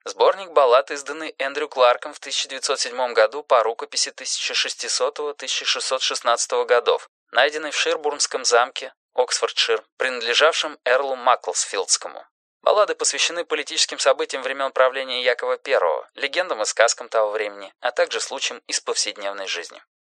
Сборник баллад, изданный Эндрю Кларком в 1907 году по рукописи 1600-1616 годов, найденный в Ширбурнском замке, Оксфордшир, принадлежавшем Эрлу Маклсфилдскому. Баллады посвящены политическим событиям времен правления Якова I, легендам и сказкам того времени, а также случаям из повседневной жизни.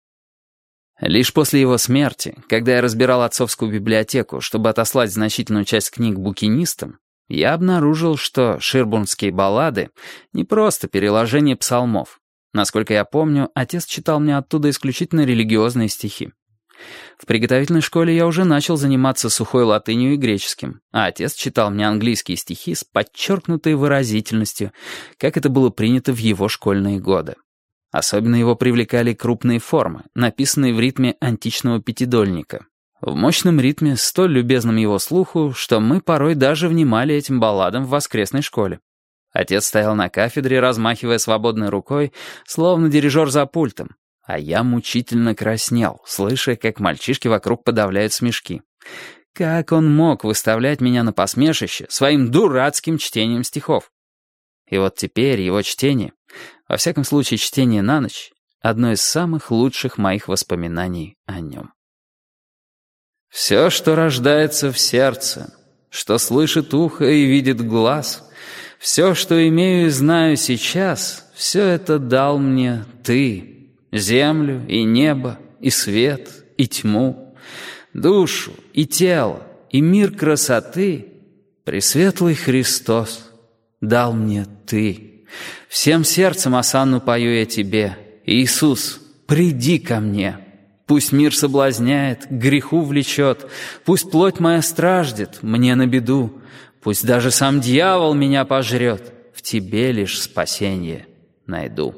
Лишь после его смерти, когда я разбирал отцовскую библиотеку, чтобы отослать значительную часть книг букинистам, я обнаружил, что ширбурнские баллады — не просто переложение псалмов. Насколько я помню, отец читал мне оттуда исключительно религиозные стихи. В приготовительной школе я уже начал заниматься сухой латынью и греческим, а отец читал мне английские стихи с подчеркнутой выразительностью, как это было принято в его школьные годы. Особенно его привлекали крупные формы, написанные в ритме античного пятидольника. В мощном ритме, столь любезном его слуху, что мы порой даже внимали этим балладам в воскресной школе. Отец стоял на кафедре, размахивая свободной рукой, словно дирижер за пультом, а я мучительно краснел, слыша, как мальчишки вокруг подавляют смешки. Как он мог выставлять меня на посмешище своим дурацким чтением стихов? И вот теперь его чтение, во всяком случае чтение на ночь, одно из самых лучших моих воспоминаний о нем. «Все, что рождается в сердце, что слышит ухо и видит глаз, все, что имею и знаю сейчас, все это дал мне ты, землю и небо, и свет, и тьму, душу и тело, и мир красоты, Пресветлый Христос, дал мне ты. Всем сердцем осанну пою я тебе, Иисус, приди ко мне». Пусть мир соблазняет, к греху влечет, пусть плоть моя страждет, мне на беду, пусть даже сам дьявол меня пожрет, в тебе лишь спасенье найду.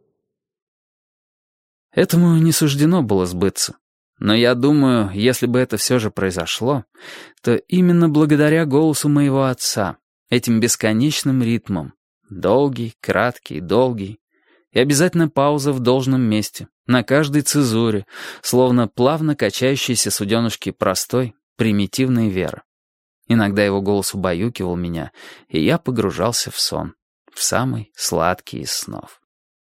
Этому не суждено было сбыться. Но я думаю, если бы это все же произошло, то именно благодаря голосу моего отца, этим бесконечным ритмам, долгий, краткий, долгий, и обязательно пауза в должном месте, на каждой цезуре, словно плавно качающиеся суденышки простой, примитивной веры. Иногда его голос убаюкивал меня, и я погружался в сон, в самый сладкий из снов.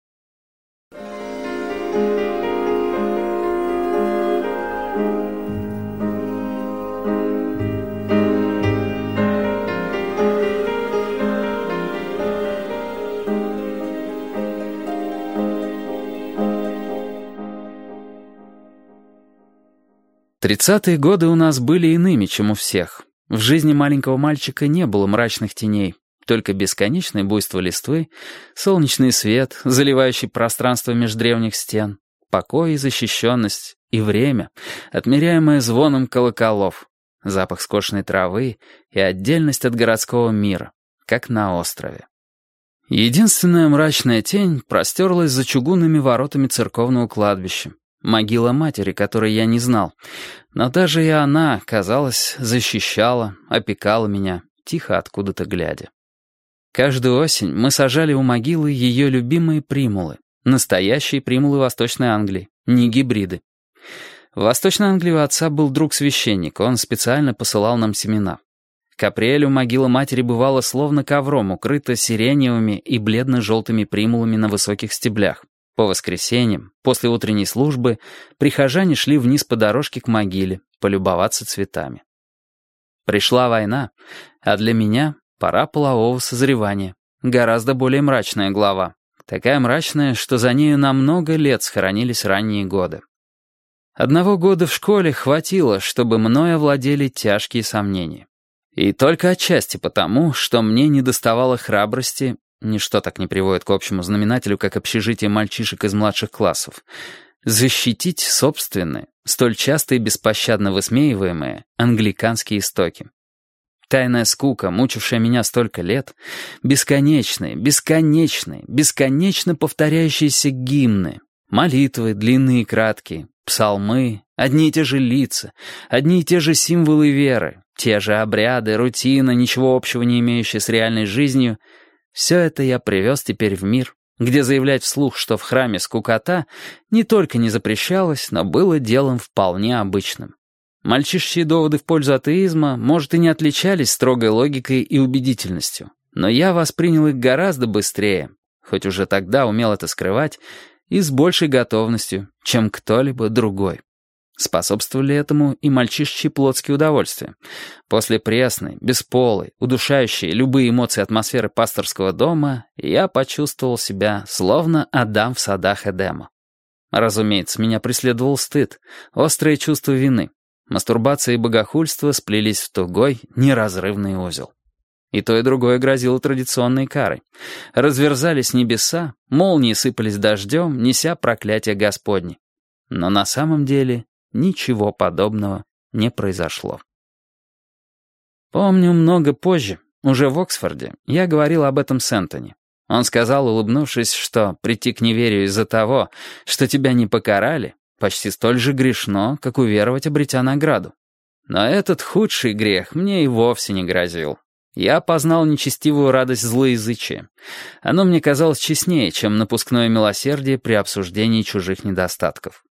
30-е годы у нас были иными, чем у всех. В жизни маленького мальчика не было мрачных теней, только бесконечное буйство листвы, солнечный свет, заливающий пространство меж древних стен, покой и защищенность, и время, отмеряемое звоном колоколов, запах скошенной травы и отдельность от городского мира, как на острове. Единственная мрачная тень простерлась за чугунными воротами церковного кладбища. Могила матери, которой я не знал. Но даже и она, казалось, защищала, опекала меня, тихо откуда-то глядя. Каждую осень мы сажали у могилы ее любимые примулы. Настоящие примулы Восточной Англии, не гибриды. В Восточной Англии у отца был друг-священник, он специально посылал нам семена. К апрелю могила матери бывала словно ковром, укрыта сиреневыми и бледно-желтыми примулами на высоких стеблях. По воскресеньям, после утренней службы, прихожане шли вниз по дорожке к могиле, полюбоваться цветами. Пришла война, а для меня пора полового созревания. Гораздо более мрачная глава. Такая мрачная, что за нею на много лет схоронились ранние годы. 1 года в школе хватило, чтобы мной овладели тяжкие сомнения. И только отчасти потому, что мне недоставало храбрости. Ничто так не приводит к общему знаменателю, как общежитие мальчишек из младших классов. Защитить собственные, столь часто и беспощадно высмеиваемые, англиканские истоки. Тайная скука, мучившая меня столько лет, бесконечно повторяющиеся гимны, молитвы, длинные и краткие, псалмы, одни и те же лица, одни и те же символы веры, те же обряды, рутина, ничего общего не имеющая с реальной жизнью — все это я привез теперь в мир, где заявлять вслух, что в храме скукота, не только не запрещалось, но было делом вполне обычным. Мальчишечьи доводы в пользу атеизма, может, и не отличались строгой логикой и убедительностью, Но я воспринял их гораздо быстрее, хоть уже тогда умел это скрывать, и с большей готовностью, чем кто-либо другой. Способствовали этому и мальчишечьи плотские удовольствия. После пресной, бесполой, удушающей любые эмоции атмосферы пасторского дома я почувствовал себя словно Адам в садах Эдема. Разумеется, меня преследовал стыд, острое чувство вины. Мастурбация и богохульство сплелись в тугой, неразрывный узел. И то, и другое грозило традиционной карой. Разверзались небеса, молнии сыпались дождем, неся проклятие Господне. Но на самом деле ничего подобного не произошло. Помню, много позже, уже в Оксфорде, я говорил об этом с Энтони. Он сказал, улыбнувшись, что прийти к неверию из-за того, что тебя не покарали, почти столь же грешно, как уверовать, обретя награду. Но этот худший грех мне и вовсе не грозил. Я познал нечестивую радость злоязычия. Оно мне казалось честнее, чем напускное милосердие при обсуждении чужих недостатков.